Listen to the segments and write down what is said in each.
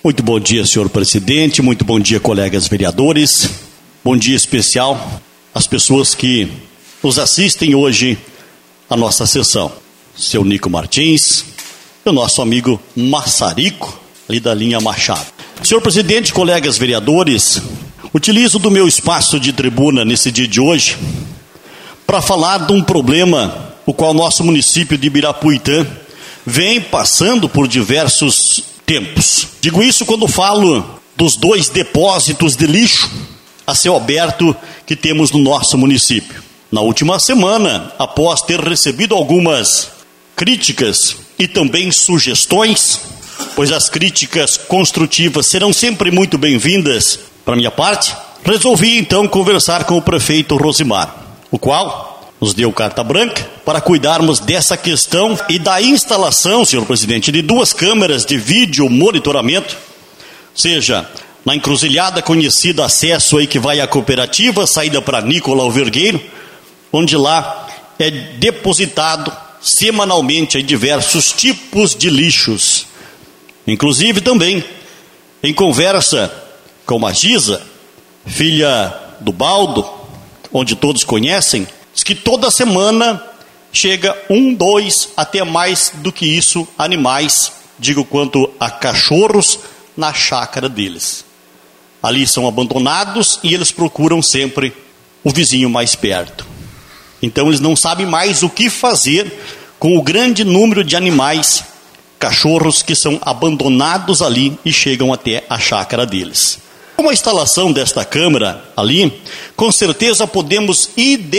Muito bom dia, senhor presidente, muito bom dia, colegas vereadores. Bom dia especial às pessoas que nos assistem hoje à nossa sessão. Seu Nico Martins e o nosso amigo Massarico, ali da linha Machado. Senhor presidente, colegas vereadores, utilizo do meu espaço de tribuna nesse dia de hoje para falar de um problema o qual nosso município de Ibirapuitã vem passando por diversos tempos. Digo isso quando falo dos 2 depósitos de lixo a céu aberto que temos no nosso município. Na última semana, após ter recebido algumas críticas e também sugestões, pois as críticas construtivas serão sempre muito bem-vindas para minha parte, resolvi então conversar com o prefeito Rosimar, o qual nos deu carta branca para cuidarmos dessa questão e da instalação, senhor presidente, de 2 câmeras de vídeo monitoramento, seja na encruzilhada conhecida acesso aí que vai à cooperativa, saída para Nicolau Vergueiro, onde lá é depositado semanalmente aí diversos tipos de lixos. Inclusive também, em conversa com a Giza, filha do Baldo, onde todos conhecem, diz que toda semana chega 1, 2, até mais do que isso, animais, digo quanto a cachorros, na chácara deles. Ali são abandonados e eles procuram sempre o vizinho mais perto. Então eles não sabem mais o que fazer com o grande número de animais, cachorros que são abandonados ali e chegam até a chácara deles. Com a instalação desta câmera ali, com certeza podemos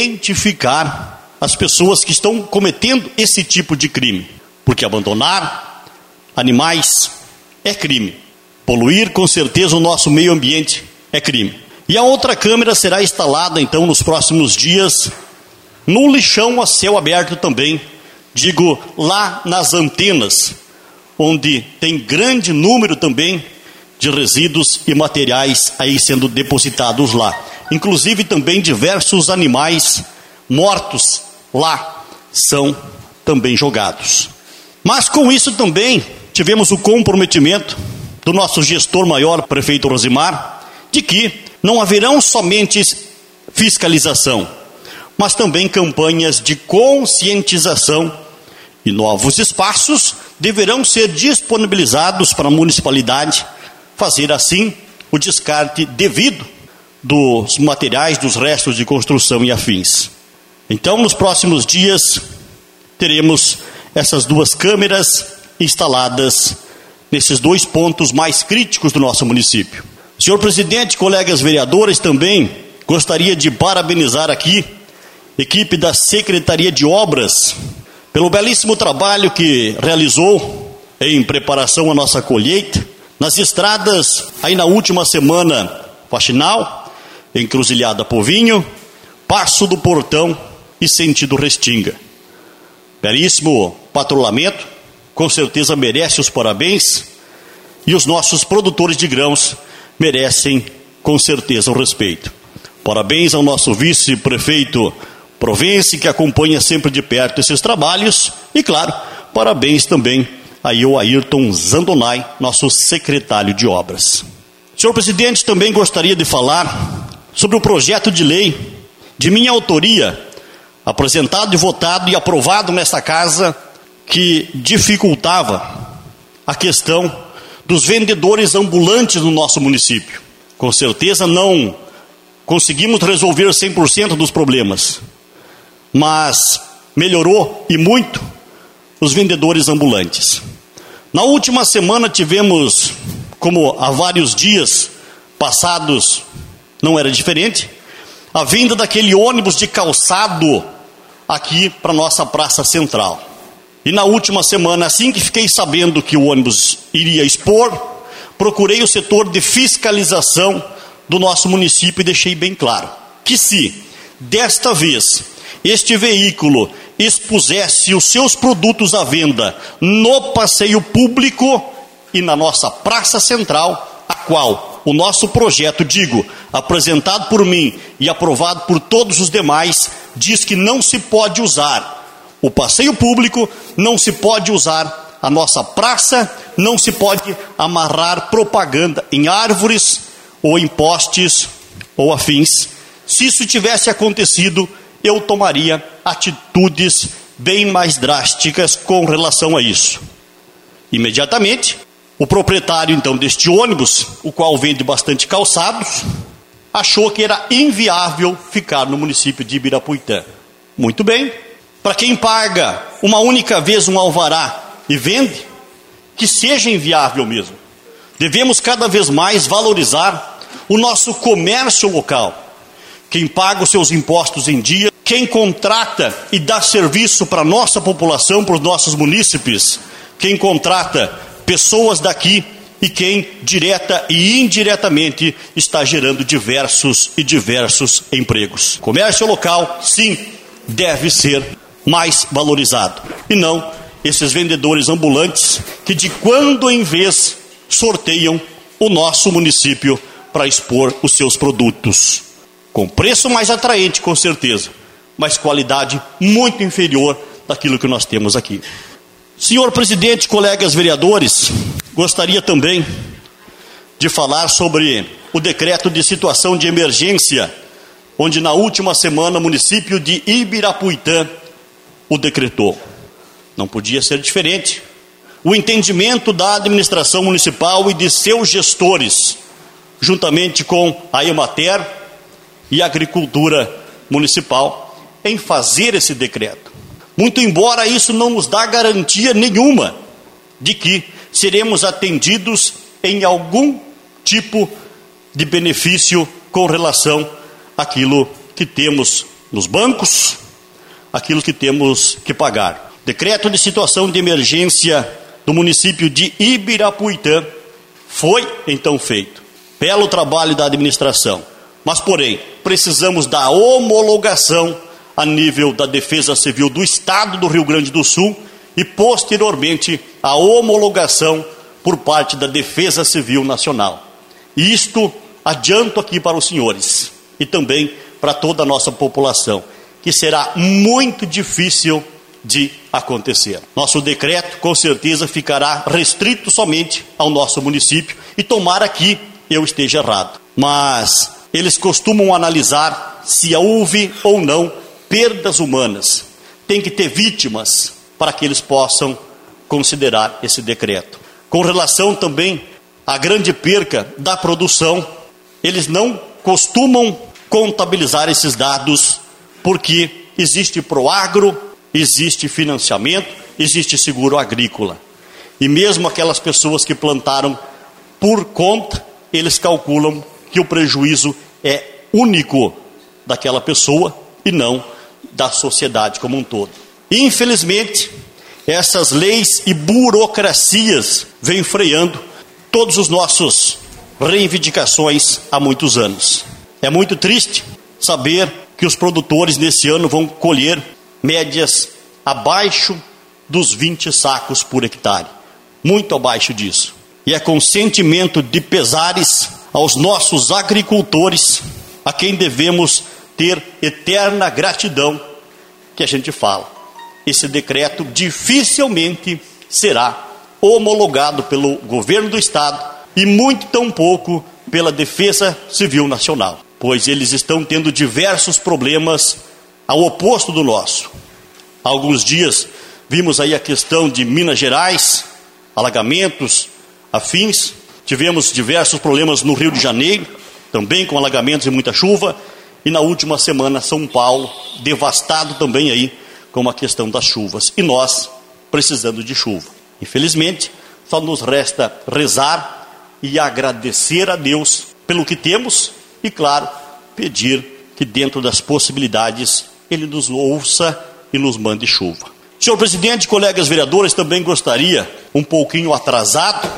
identificar as pessoas que estão cometendo esse tipo de crime. Porque abandonar animais é crime. Poluir, com certeza, o nosso meio ambiente é crime. E a outra câmera será instalada, então, nos próximos dias, no lixão a céu aberto também. Digo, lá nas antenas, onde tem grande número também de resíduos e materiais aí sendo depositados lá. Inclusive também diversos animais mortos lá são também jogados. Mas com isso também tivemos o comprometimento do nosso gestor maior, prefeito Rosimar, de que não haverão somente fiscalização, mas também campanhas de conscientização e novos espaços deverão ser disponibilizados para a municipalidade fazer assim o descarte devido dos materiais, dos restos de construção e afins. Então, nos próximos dias, teremos essas 2 câmeras instaladas nesses 2 pontos mais críticos do nosso município. Senhor presidente, colegas vereadores, também gostaria de parabenizar aqui a equipe da Secretaria de Obras pelo belíssimo trabalho que realizou em preparação à nossa colheita, nas estradas, aí na última semana, Faxinal, Encruzilhada Povinho, Passo do Portão e sentido Restinga. Belíssimo patrulhamento, com certeza merece os parabéns, e os nossos produtores de grãos merecem com certeza o respeito. Parabéns ao nosso vice-prefeito Provense, que acompanha sempre de perto esses trabalhos, e claro, parabéns também aí o Ayrton Zandonai, nosso secretário de obras. Senhor presidente, também gostaria de falar sobre o projeto de lei de minha autoria, apresentado e votado e aprovado nesta casa, que dificultava a questão dos vendedores ambulantes no nosso município. Com certeza não conseguimos resolver 100% dos problemas, mas melhorou e muito os vendedores ambulantes. Na última semana tivemos, como há vários dias passados não era diferente, a vinda daquele ônibus de calçado aqui para nossa praça central. E na última semana, assim que fiquei sabendo que o ônibus iria expor, procurei o setor de fiscalização do nosso município e deixei bem claro que se desta vez este veículo expusesse os seus produtos à venda no passeio público e na nossa praça central, a qual o nosso projeto, apresentado por mim e aprovado por todos os demais, diz que não se pode usar o passeio público, não se pode usar a nossa praça, não se pode amarrar propaganda em árvores ou em postes ou afins. Se isso tivesse acontecido, eu tomaria atitudes bem mais drásticas com relação a isso. Imediatamente, o proprietário então deste ônibus, o qual vende bastante calçados, achou que era inviável ficar no município de Ibirapuitã. Muito bem, para quem paga uma única vez um alvará e vende, que seja inviável mesmo. Devemos cada vez mais valorizar o nosso comércio local. Quem paga os seus impostos em dia, quem contrata e dá serviço para a nossa população, para os nossos munícipes, quem contrata pessoas daqui e quem direta e indiretamente está gerando diversos empregos. Comércio local, sim, deve ser mais valorizado. E não esses vendedores ambulantes que de quando em vez sorteiam o nosso município para expor os seus produtos. Com preço mais atraente, com certeza, mas qualidade muito inferior daquilo que nós temos aqui. Senhor presidente, colegas vereadores, gostaria também de falar sobre o decreto de situação de emergência, onde na última semana o município de Ibirapuitã o decretou. Não podia ser diferente. O entendimento da administração municipal e de seus gestores, juntamente com a Emater e a Agricultura Municipal, em fazer esse decreto. Muito embora isso não nos dá garantia nenhuma de que seremos atendidos em algum tipo de benefício com relação àquilo que temos nos bancos, aquilo que temos que pagar. Decreto de situação de emergência do município de Ibirapuitã foi então feito. Belo trabalho da administração. Mas, porém, precisamos da homologação a nível da Defesa Civil do Estado do Rio Grande do Sul e, posteriormente, a homologação por parte da Defesa Civil Nacional. E isto adianto aqui para os senhores e também para toda a nossa população, que será muito difícil de acontecer. Nosso decreto, com certeza, ficará restrito somente ao nosso município e tomara que eu esteja errado. Mas eles costumam analisar se houve ou não perdas humanas. Tem que ter vítimas para que eles possam considerar esse decreto. Com relação também à grande perca da produção, eles não costumam contabilizar esses dados porque existe Proagro, existe financiamento, existe seguro agrícola. E mesmo aquelas pessoas que plantaram por conta, eles calculam que o prejuízo é único daquela pessoa e não da sociedade como um todo. Infelizmente, essas leis e burocracias vêm freando todos os nossos reivindicações há muitos anos. É muito triste saber que os produtores nesse ano vão colher médias abaixo dos 20 sacos por hectare. Muito abaixo disso. E é com sentimento de pesares aos nossos agricultores, a quem devemos ter eterna gratidão, que a gente fala. Esse decreto dificilmente será homologado pelo governo do estado e muito tão pouco pela Defesa Civil Nacional, pois eles estão tendo diversos problemas ao oposto do nosso. Há alguns dias vimos aí a questão de Minas Gerais, alagamentos, afins. Tivemos diversos problemas no Rio de Janeiro, também com alagamentos e muita chuva. E na última semana São Paulo, devastado também aí com a questão das chuvas. E nós precisando de chuva. Infelizmente, só nos resta rezar e agradecer a Deus pelo que temos e, claro, pedir que dentro das possibilidades Ele nos ouça e nos mande chuva. Senhor presidente, colegas vereadores, também gostaria, um pouquinho atrasado,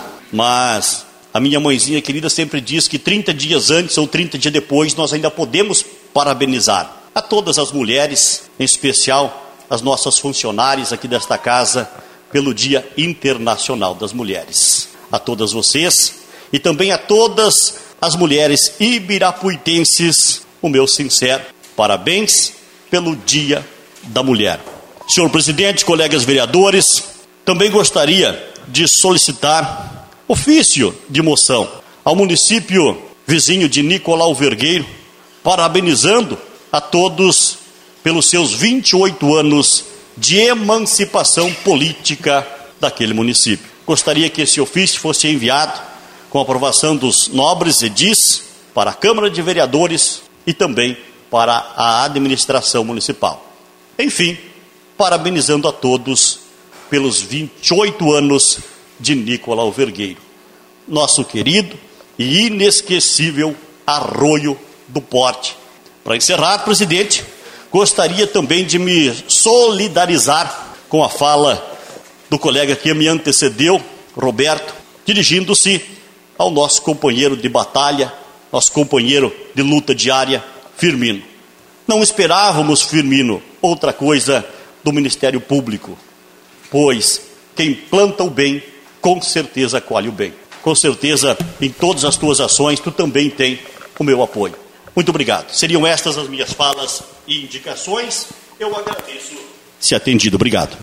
mas a minha mãezinha querida sempre diz que 30 dias antes ou 30 dias depois nós ainda podemos parabenizar a todas as mulheres, em especial as nossas funcionárias aqui desta casa, pelo Dia Internacional das Mulheres. A todas vocês e também a todas as mulheres ibirapuitenses, o meu sincero parabéns pelo Dia da Mulher. Senhor presidente, colegas vereadores, Também gostaria de solicitar ofício de moção ao município vizinho de Nicolau Vergueiro, parabenizando a todos pelos seus 28 anos de emancipação política daquele município. Gostaria que esse ofício fosse enviado com aprovação dos nobres edis para a Câmara de Vereadores e também para a administração municipal. Enfim, parabenizando a todos pelos 28 anos de Nicolau Vergueiro, nosso querido e inesquecível Arroio do Porte. Para encerrar, presidente, gostaria também de me solidarizar com a fala do colega que me antecedeu, Roberto, dirigindo-se ao nosso companheiro de batalha, nosso companheiro de luta diária, Firmino. Não esperávamos, Firmino, outra coisa do Ministério Público, pois quem planta o bem, com certeza colhe o bem. Com certeza, em todas as tuas ações, tu também tem o meu apoio. Muito obrigado. Seriam estas as minhas falas e indicações. Eu agradeço se atendido. Obrigado.